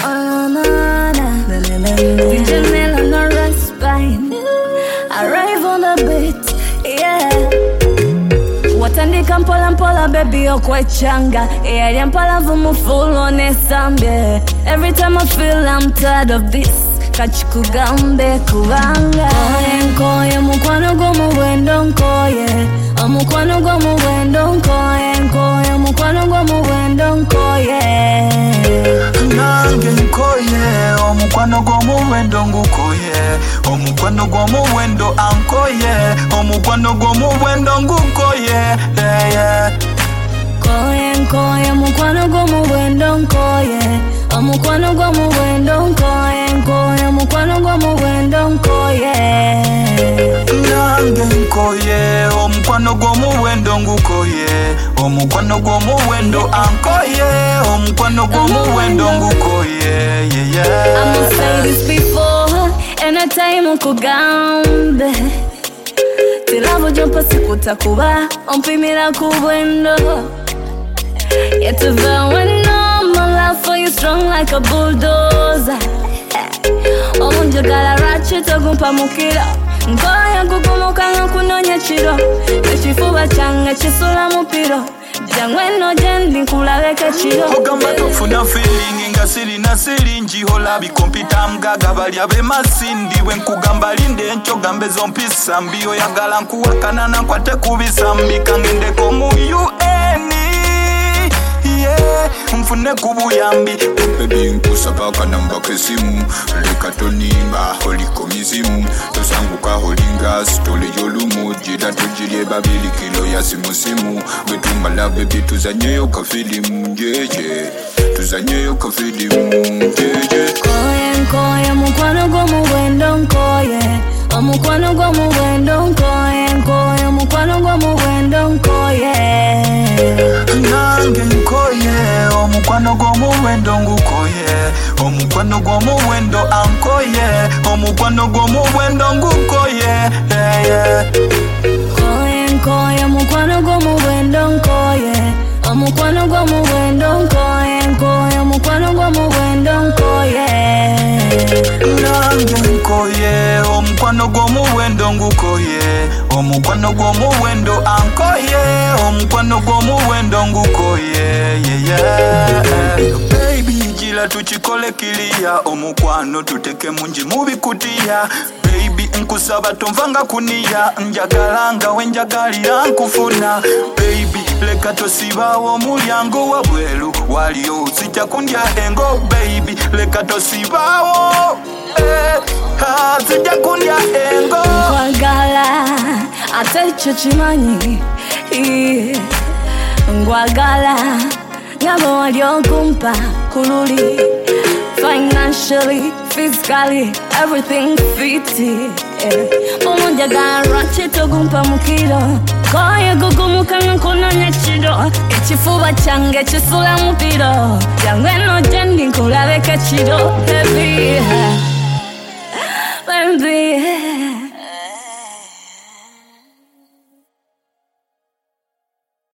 DJ Mel on the right spine. Arrive on the beat, yeah. Watandika mpola mpola baby okwechanga. Yeah, mpala vumu full on esambie. Every time I feel I'm tired of this. Kachikugambe kubanga. Nkoye mukwano gomu wendo nkoye. Mukwano gomu wendo nkoye. Nkoye mukwano gomu wendo nkoye. Nange nkoye. Mukwano gomu wendo ngukoye. Mukwano gomu wendo ankoye. Mukwano gomu wendo ngukoye. Koye nkoye mukwano gomu wendo nkoye. Mukwano gomu wendo nkoye. Nkoye mukwano gomu wendo nkoye. Nange nkoye. Mukwano gomu wendo ngukoye. Mukwano gomu wendo ankoye. Mukwano gomu wendo ngukoye. I must say this before. Anytime ukugambe tilavo jompa sikutakuba ompimira kubwendo. Yet if I went on, my love for you strong like a bulldozer. Omunjagala ratchet ogumpa mukira. Nkoye kukumuka nga kunonya chiro. Echifuba change chisula mupiro. Jangweno jendi nkulabeke chiro. Ogamba tofuna feeling nga siri na sirinji. Hola bikompita mgaga bali abe masindi. Wenkugamba linde ncho gambe zompisa. Mbio yagala nkuwakana na nkwate kubisambi. Kangendeko mu UN. Mfune kubuyambi. Baby nkusaba kanamba kesimu. Leka tonimba holiko mizimu. Tosanguka holinga stole yolumu. Jida tujile babili kilo ya simu. Wetumala baby tuzanyeyo ka filimu. Jeje tuzanyeyo ka filimu. Jeje Koye nkoye mukwano gomu wendo nkoye. Mukwano gomu wendo nkoye. Nkoye mukwano gomu wendo nkoye. Nange nkoye. Mukwano gomu wendo ngukoye. Mukwano gomu wendo ankoye. Mukwano gomu wendo ngukoye. Koye nkoye mukwano gomu wendo nkoye. Mukwano gomu wendo nkoye. Nkoye mukwano gomu wendo nkoye. Nange nkoye. Mukwano gomu wendo ngukoye. Mukwano gomu wendo ankoye. Mukwano gomu wendo ngukoye. Baby jila tuchikole kilia. Mukwano tuteke munji mubikutia. Baby nkusaba tomvanga kunia. Njagalanga wenjagalira nkufuna. Baby leka tosibawo mulyango wa bwelu. Waliyo sija kundya engo. Baby leka tosibawo sija kundya engo. Ngwagala ate chichimanyi. Ngwagala ngabo waliokumpa kululi. Financially, physically, everything fiti. Omunjagala ratchet ogumpa mukiro. Koye kukumuka nga kunonya chiro. Echifuba change chisula mupiro. Jangweno jendi nkulabeke chiro. Heavy